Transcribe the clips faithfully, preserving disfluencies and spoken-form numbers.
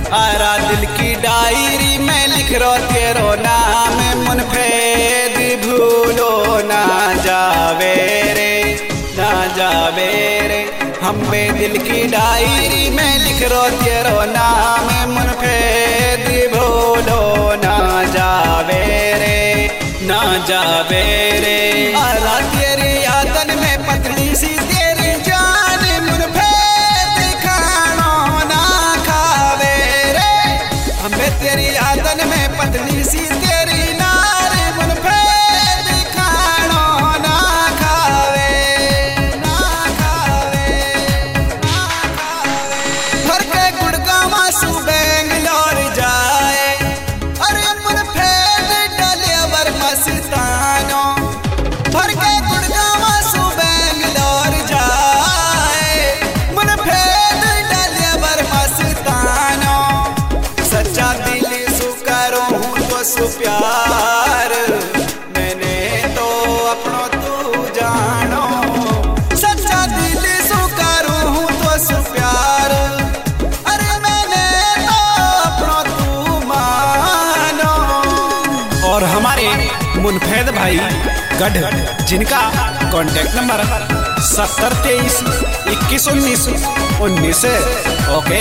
आरा दिल की डायरी में लिख रो तेरो नाम मुनफेद भूलो ना जावे रे ना जावे रे। हम बे दिल की डायरी में लिख रो तेरो नाम मुनफेद भूलो ना जावे रे ना जावे रे। आरा तेरी यादन में पतली सी तेरी जान मुनफेद खानो ना खावे रे। हमें तेरी यादन में पतली सी तेरी नार मुनफेद खानो ना खावे ना खावे ना खावे। भर के गुड़गावा सु बेंगलोर जाए अरे मुनफेद डलेवर मस्तानो। भर के गुड़गावा सु बेंगलोर जाए मुनफेद डलेवर मस्तानो। सच्चा दिल सु करो हूँ तो सु प्यार मैंने तो अपनो तू जानो। सच्चा दिल सु करो हूँ तो सु प्यार अरे मैंने तो अपनो तू मानो। और हमारे मुनफेद भाई गढ़ जिनका कॉन्टेक्ट नंबर सत्तर तेईस इक्कीस उन्नीस उन्नीस ओके।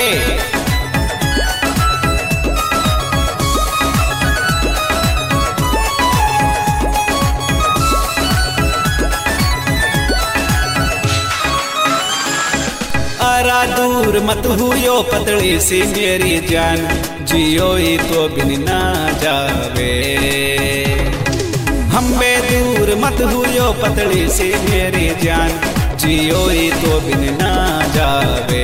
आरा दूर मत हुयो पतली सी मेरी जान जियो ही तो बिन ना जावे। हम बे दूर मत हुयो पतली सी मेरी जान जियो ही तो बिन ना जावे।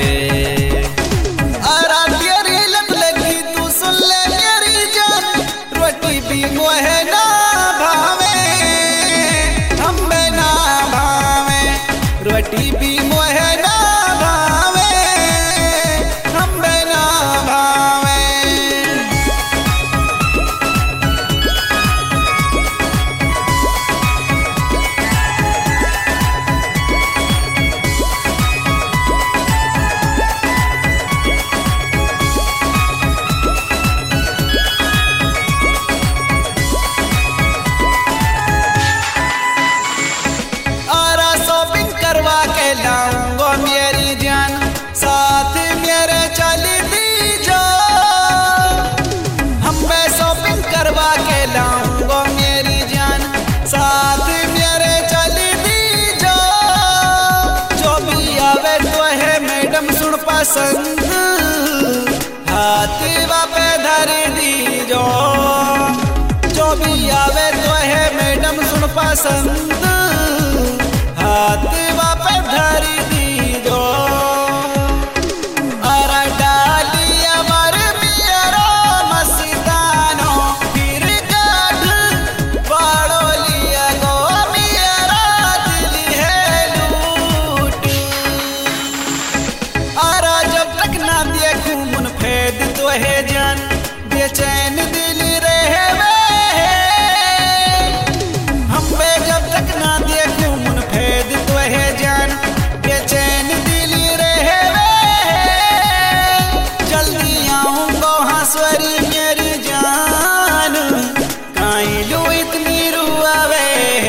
आरा तेरी लत लगी तू सुन ले मेरी जान रोटी भी मोहे ना भावे। हम बे ना भावे रोटी भी मोहे ना भावे। हम बे ना भावे। आरा शॉपिंग करवा के लाऊंगो मेरी जान साथ मेरे चली दीजो। हम बे शॉपिंग करवा के लाऊंगो मेरी जान साथ मेरे चली दीजो। जो भी आवे तो है मैडम सुन पसंद हाथ पे धर दीजो। जो भी आवे तो है मैडम सुन पसंद हाथ पे धर दीजो। अरे डाली अमर मेरा मस्तानो फिर काढ़ बाड़ो लिया गो मेरा दिल है लूट। अरे जब तक ना देखूं मुनफेद तो है जान बेचैन दिल रहवे। हम बे जब तक ना देखूं मुनफेद तो है जान बेचैन दिल रहवे। जल्दी आऊंगो हंसवरी मेरी जान काई लू इतनी रुआवे।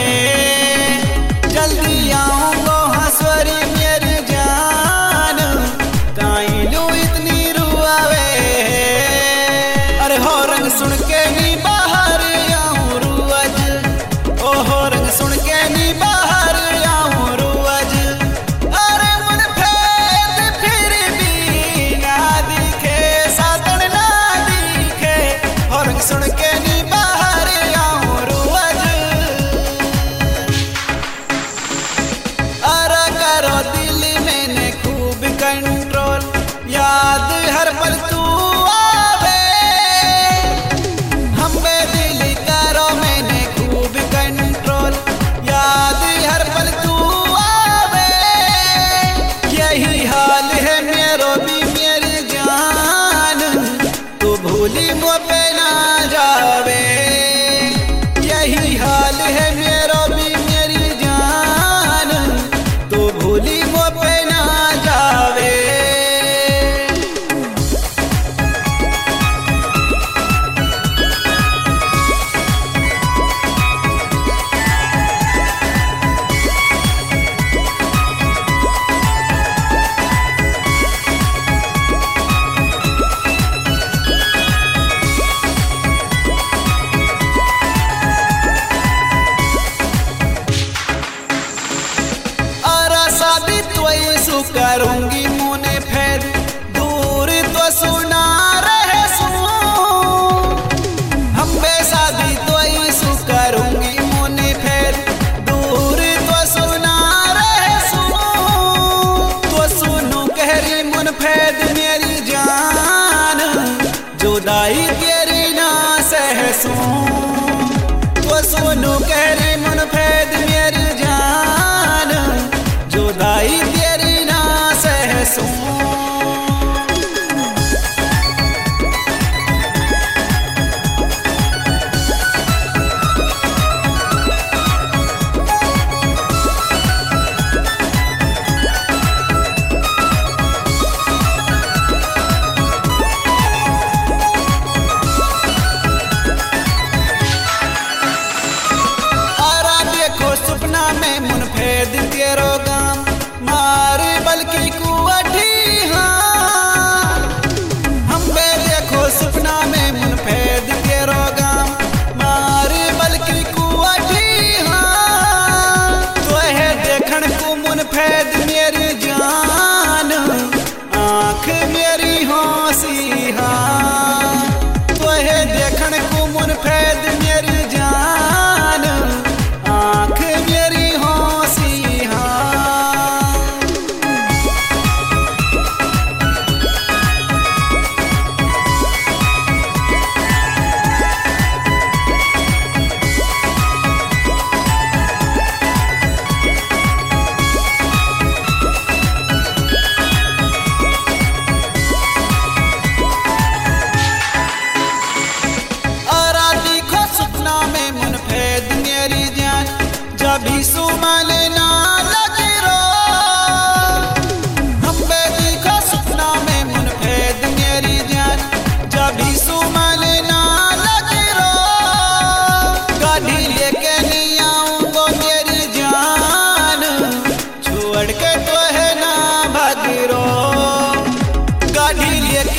जल्दी आऊंगो हंसवरी मेरी जान काई लू इतनी रुआवे। अरे हो रंग सुन के नी बाहर आऊं रुअज ओ हो रंग सुन के नी बाहर आऊं रुअज। अरे मुनफेद फिर भी ना दिखे सातन ना दिखे हो रंग सुन के नी बाहर आऊं रुअज। अरे करो दिल मैंने खूब कंट्रोल याद हर पल तू आवे। हम बे दिल करो मैंने खूब कंट्रोल याद हर पल तू आवे। यही हाल है मेरो भी मेरी जान तू भूली मुँह पे ना जावे। यही हाल है मेरो भी मेरी जान तू भूली मुँह पे ना जावे।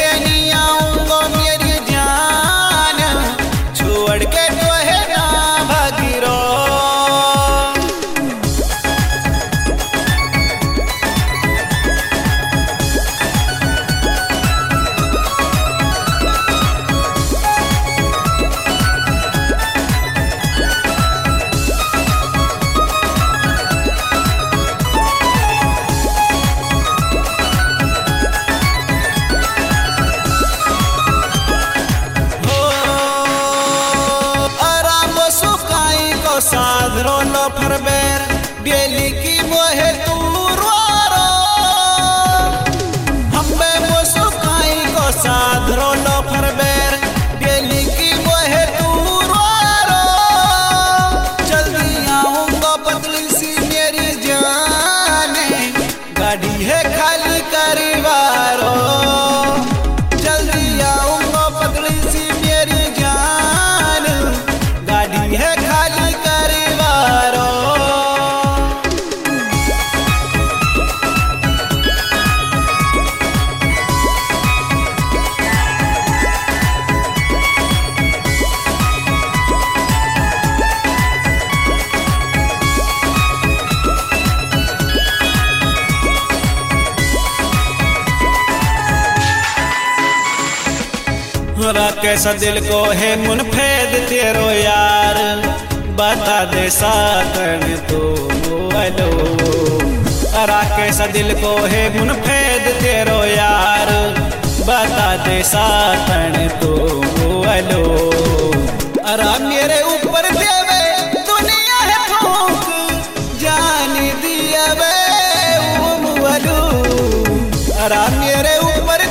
के नहीं आऊंगा मेरी जान, छोड़ के तो है ना भागीरो। साधरो लो फरबेर डेली की मोहे तू रोरो, हम्बे मुसुकाई को साधरो लो फरबेर डेली की मोहे तू रोरो। जल्दी आऊंगा पतली सी मेरी जाने, गाड़ी है खाली करीवारो। जल्दी आऊंगा पतली सी मेरी जान, गाड़ी है खाली कैसा दिल को है मुनफेद तेरो यार, बता दे साकन तो बोलो। अरा कैसा दिल को है मुनफेद तेरो यार, बता दे साकन तो बोलो। अरा मेरे ऊपर देवे दुनिया है फूक, जान दिया वे बोलो। अरा मेरे ऊपर